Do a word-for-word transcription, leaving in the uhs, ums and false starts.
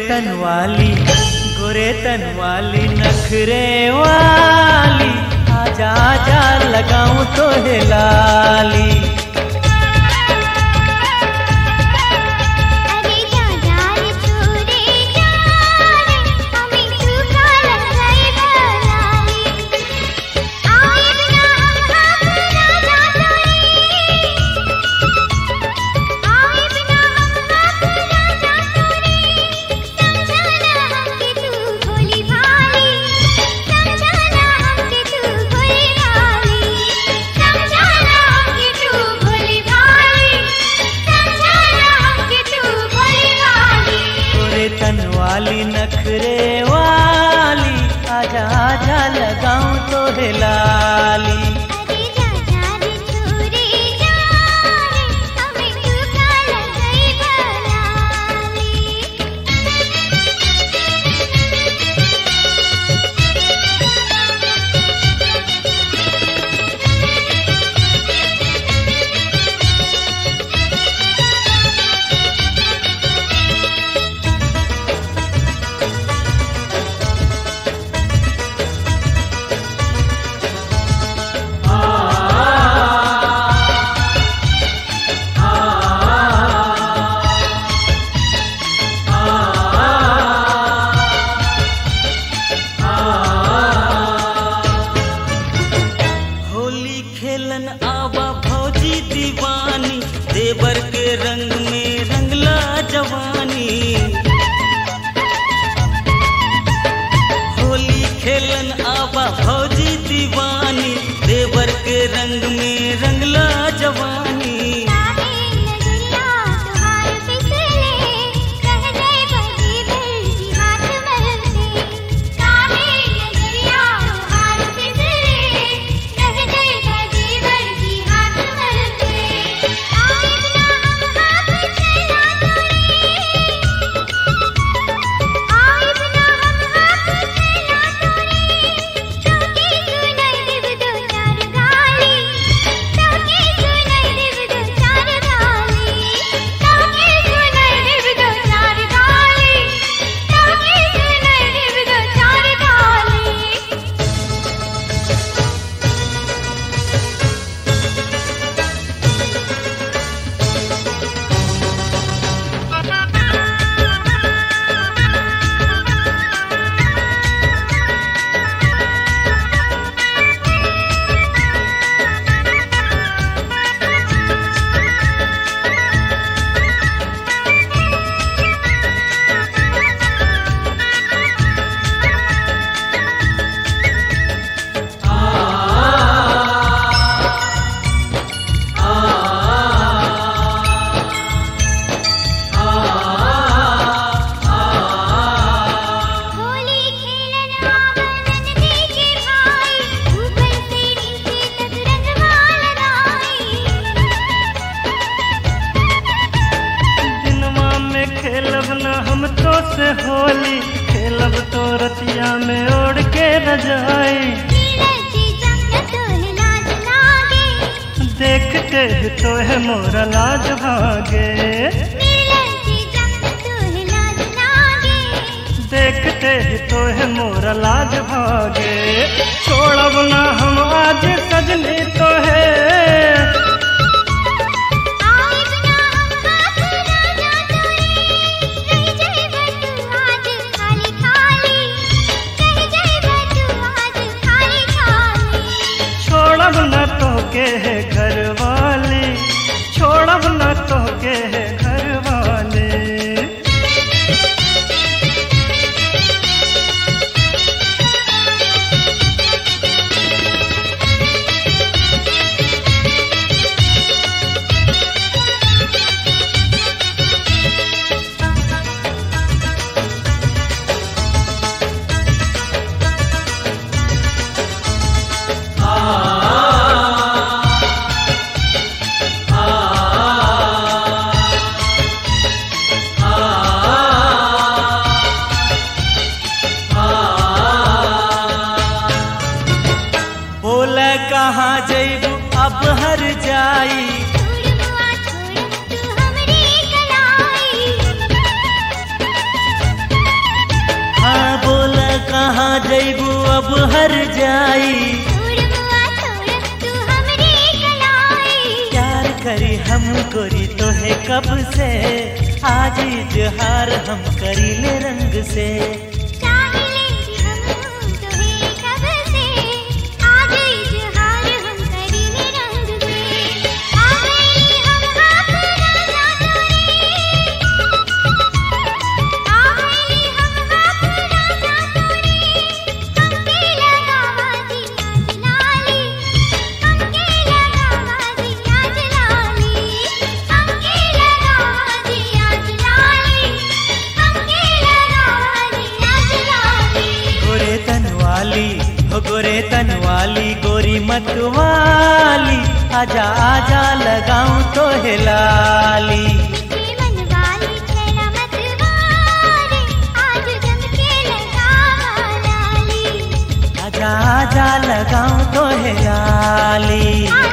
तन वाली गोरे तन वाली नखरे वाली, आजा आजा लगाऊं तो है लाली। तन वाली नखरे वाली, आजा आजा लगाऊं तो है लाली। खेलन आवा भौजी दीवानी, देवर के रंग में रंगला जवानी। होली खेलन आवा भौजी दीवानी, देवर के रंग में रंगला जवानी। खेलब न हम तो से होली, खेलब तो रतिया में ओढ़ के रजाई। देखते ही तो है मोरा लाज भागे, देखते ही तो है मोरा लाज भागे। छोड़ब न हम आज सजनी तो है, छोड़ब न तो के है घर वाली, छोड़ब न तो के है घर वाली। हर जाई छोड़ मुआ छोड़ तू हमरी कलाई। प्यार करी हम गोरी तो है कब से, आज इजहार हम करी ले रंग से। चाहिले हम तोहे कब से, आज इजहार हम करीले रंग से। आ गई हम हाथ राजा तोरे, आ गई हम हाथ राजा तोरे। हमके लगावा जी आज लाली, हमके लगावा जी आज लाली, हमके लगावा जी आज लाली, हमके लगावा जी आज लाली। गोरे तन वाली हो गोरे तन वाली गोरी मत वाली, आजा आजा लगाऊं तो है लाली। मीठे मन वाली छैला मत वाली, आज जम के लगावा लाली। आजा आजा लगाऊं तो है लाली।